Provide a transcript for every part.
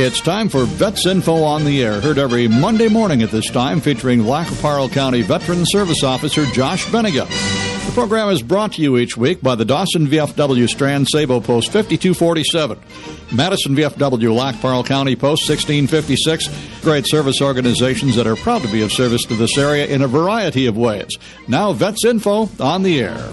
It's time for Vets Info on the Air, heard every Monday morning at this time, featuring Lac qui Parle County Veteran Service Officer Josh Bennigan. The program is brought to you each week by the Dawson VFW Strand Sabo Post 5247, Madison VFW Lac qui Parle County Post 1656, great service organizations that are proud to be of service to this area in a variety of ways. Now, Vets Info on the Air.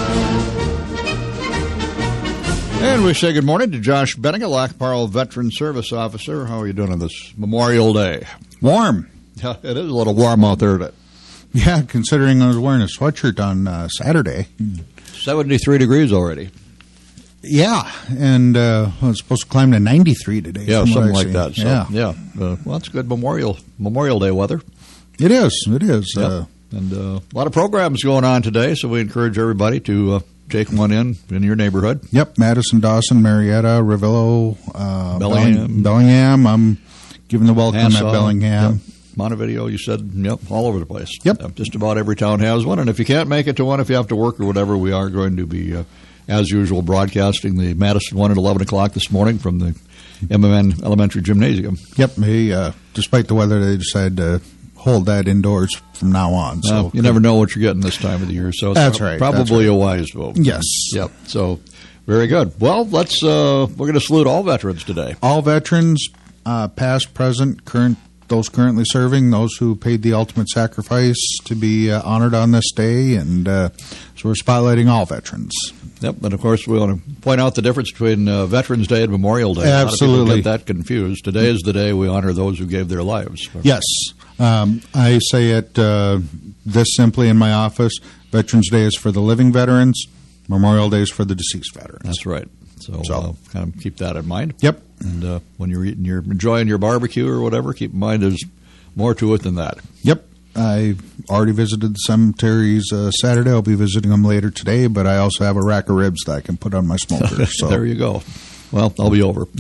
And we say good morning to Josh Bennigan, Lac qui Parle Veteran Service Officer. How are you doing on this Memorial Day? Warm. Yeah, it is a little warm out there today. Yeah, considering I was wearing a sweatshirt on Saturday. 73 degrees already. Yeah, and I was supposed to climb to 93 today. Yeah, something like that. So, yeah. Well, that's good Memorial Day weather. It is. Yep. And a lot of programs going on today, so we encourage everybody to take one in your neighborhood. Yep, Madison, Dawson, Marietta, Ravillo, Bellingham. I'm giving the welcome at Bellingham. Yep. Montevideo, you said, all over the place. Yep. Just about every town has one. And if you can't make it to one, if you have to work or whatever, we are going to be, as usual, broadcasting the Madison one at 11 o'clock this morning from the MMN Elementary Gymnasium. Yep. Despite the weather, they decided to hold that indoors from now on. So you never know what you're getting this time of the year. So that's right. Probably a wise vote. Yes. Yep. So very good. Well, we're going to salute all veterans today. All veterans, past, present, current. Those currently serving, those who paid the ultimate sacrifice to be honored on this day, and so we're spotlighting all veterans. Yep, and of course we want to point out the difference between Veterans Day and Memorial Day. Absolutely. A lot of people get that confused. Today is the day we honor those who gave their lives. Yes. I say it this simply in my office. Veterans Day is for the living veterans. Memorial Day is for the deceased veterans. That's right. So kind of keep that in mind. Yep. And when you're enjoying your barbecue or whatever, keep in mind there's more to it than that. Yep. I already visited the cemeteries Saturday. I'll be visiting them later today, but I also have a rack of ribs that I can put on my smoker. So there you go. Well, I'll be over.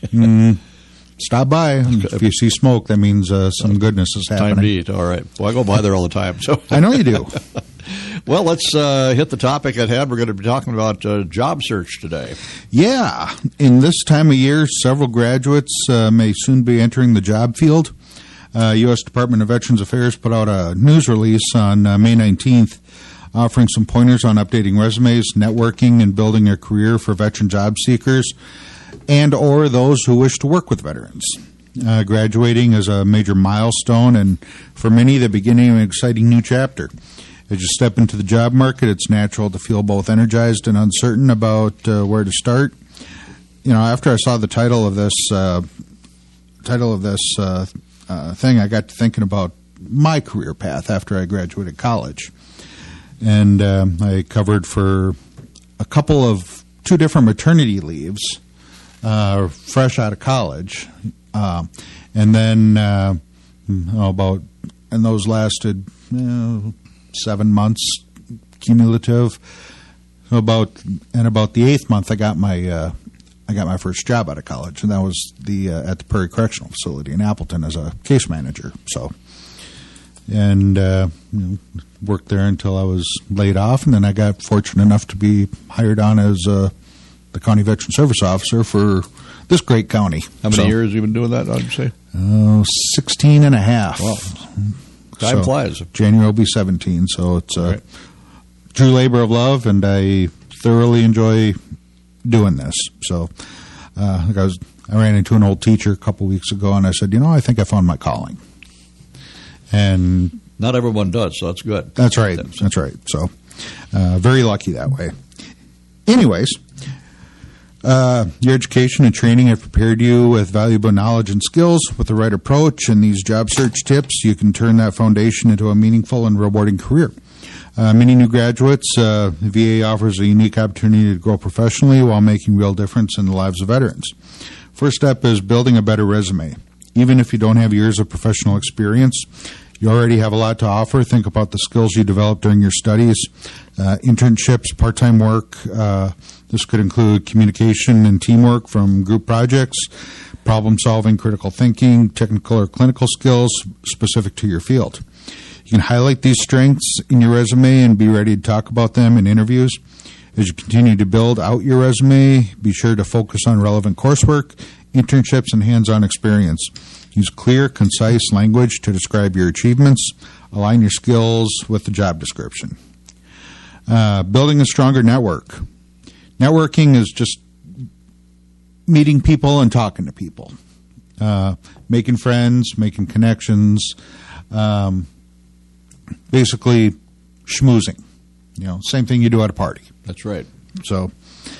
Stop by. If you see smoke, that means some goodness is happening. Time to eat. All right. Well, I go by there all the time. So I know you do. Well, let's hit the topic at hand. We're going to be talking about job search today. Yeah. In this time of year, several graduates may soon be entering the job field. U.S. Department of Veterans Affairs put out a news release on May 19th offering some pointers on updating resumes, networking, and building a career for veteran job seekers and or those who wish to work with veterans. Graduating is a major milestone and, for many, the beginning of an exciting new chapter. As you step into the job market, it's natural to feel both energized and uncertain about where to start. After I saw the title of this thing, I got to thinking about my career path after I graduated college, and I covered for two different maternity leaves, fresh out of college, and then those lasted 7 months cumulative. About the 8th month, I got my first job out of college, and that was at the Prairie Correctional Facility in Appleton as a case manager. So, and worked there until I was laid off, and then I got fortunate enough to be hired on as the County Veteran Service Officer for this great county. How many years have you been doing that, I'd say? 16 and a half. Wow. Time flies. January will be 17, so it's a true labor of love, and I thoroughly enjoy doing this. So I ran into an old teacher a couple weeks ago, and I said, I think I found my calling. And not everyone does, so that's good. That's right. That's right. So very lucky that way. Anyways, your education and training have prepared you with valuable knowledge and skills. With the right approach and these job search tips, you can turn that foundation into a meaningful and rewarding career. Many new graduates, VA offers a unique opportunity to grow professionally while making real difference in the lives of veterans. First step is building a better resume. Even if you don't have years of professional experience, you already have a lot to offer. Think about the skills you developed during your studies, internships, part-time work. This could include communication and teamwork from group projects, problem-solving, critical thinking, technical or clinical skills specific to your field. You can highlight these strengths in your resume and be ready to talk about them in interviews. As you continue to build out your resume, be sure to focus on relevant coursework, internships, and hands-on experience. Use clear, concise language to describe your achievements. Align your skills with the job description. Building a stronger network. Networking is just meeting people and talking to people. Making friends, making connections, basically schmoozing. Same thing you do at a party. That's right. So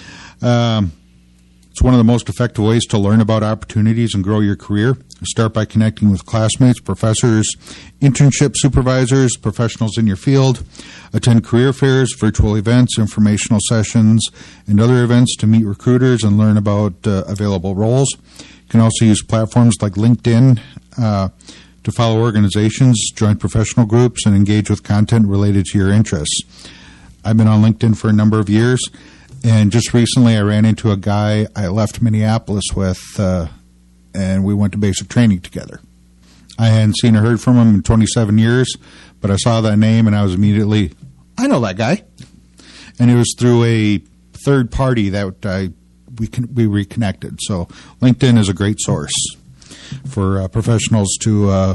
it's one of the most effective ways to learn about opportunities and grow your career. Start by connecting with classmates, professors, internship supervisors, professionals in your field. Attend career fairs, virtual events, informational sessions, and other events to meet recruiters and learn about available roles. You can also use platforms like LinkedIn to follow organizations, join professional groups, and engage with content related to your interests. I've been on LinkedIn for a number of years, and just recently I ran into a guy I left Minneapolis with, and we went to basic training together. I hadn't seen or heard from him in 27 years, but I saw that name and I was immediately, I know that guy. And it was through a third party that we reconnected. So LinkedIn is a great source for professionals to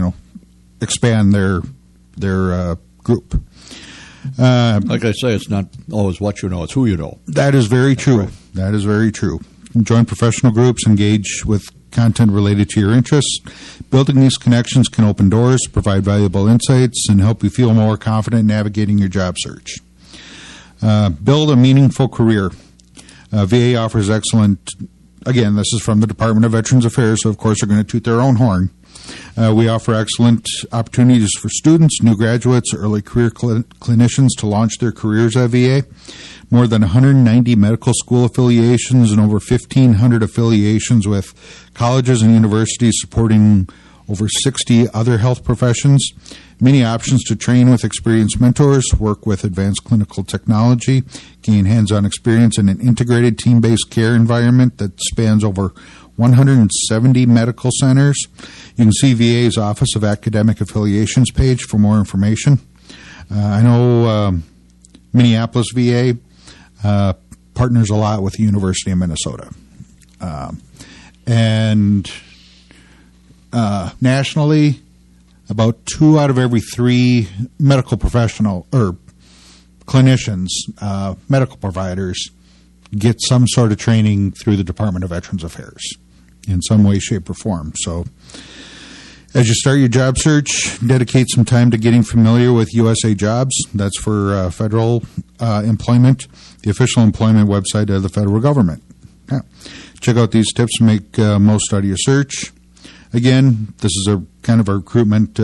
expand their group. Like I say, it's not always what you know, it's who you know. That is very true. Right. That is very true. Join professional groups, engage with content related to your interests. Building these connections can open doors, provide valuable insights, and help you feel more confident navigating your job search. Build a meaningful career. VA offers excellent, again, this is from the Department of Veterans Affairs, so of course they're going to toot their own horn. We offer excellent opportunities for students, new graduates, early career clinicians to launch their careers at VA. More than 190 medical school affiliations and over 1,500 affiliations with colleges and universities supporting over 60 other health professions. Many options to train with experienced mentors, work with advanced clinical technology, gain hands-on experience in an integrated team-based care environment that spans over 170 medical centers. You can see VA's Office of Academic Affiliations page for more information. I know Minneapolis VA partners a lot with the University of Minnesota. And nationally, about 2 out of every 3 medical professional or clinicians, medical providers, get some sort of training through the Department of Veterans Affairs in some way, shape, or form. So as you start your job search, dedicate some time to getting familiar with USA Jobs. That's for federal employment, the official employment website of the federal government. Yeah. Check out these tips to make most out of your search. Again, this is a kind of a recruitment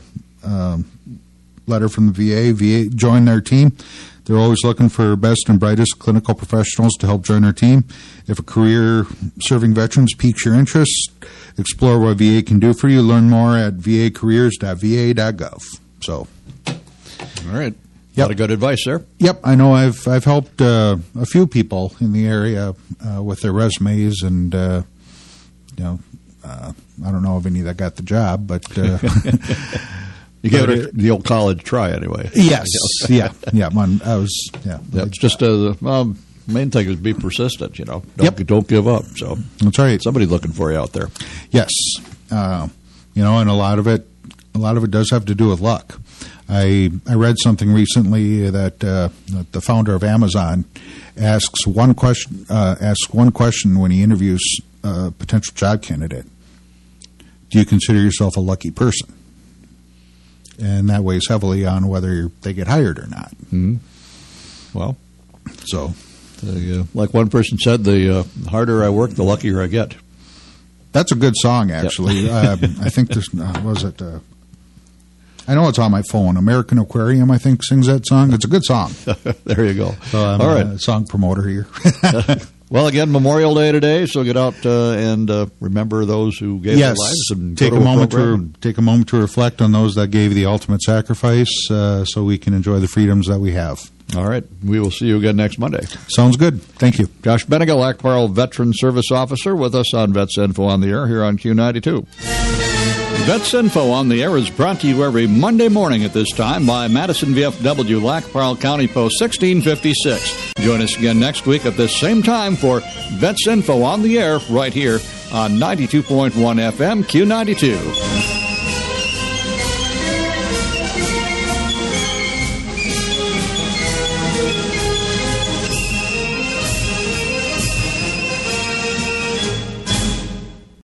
letter from the VA. VA, join their team. They're always looking for best and brightest clinical professionals to help join their team. If a career serving veterans piques your interest, explore what VA can do for you. Learn more at vacareers.va.gov. So, all right. Yep. A lot of good advice there. Yep, I know I've helped a few people in the area with their resumes, and I don't know of any that got the job, but you gave it the old college try anyway. Yes, yeah. It's just the main thing is be persistent. Don't give up. So that's right. Somebody's looking for you out there. Yes, and a lot of it does have to do with luck. I read something recently that the founder of Amazon asks one question when he interviews a potential job candidate. Do you consider yourself a lucky person? And that weighs heavily on whether they get hired or not. Mm-hmm. Well, so like one person said, the harder I work, the luckier I get. That's a good song, actually. Yep. I think this was it. I know it's on my phone. American Aquarium, I think, sings that song. It's a good song. There you go. So I'm all right. A song promoter here. Well, again, Memorial Day today, so get out and remember those who gave their lives. And take a moment to reflect on those that gave the ultimate sacrifice, so we can enjoy the freedoms that we have. All right. We will see you again next Monday. Sounds good. Thank you. Josh Benega, Lac Parle Veteran Service Officer, with us on Vets Info on the Air here on Q92. Vets Info on the Air is brought to you every Monday morning at this time by Madison VFW, Lac-Parle County Post 1656. Join us again next week at this same time for Vets Info on the Air right here on 92.1 FM Q92.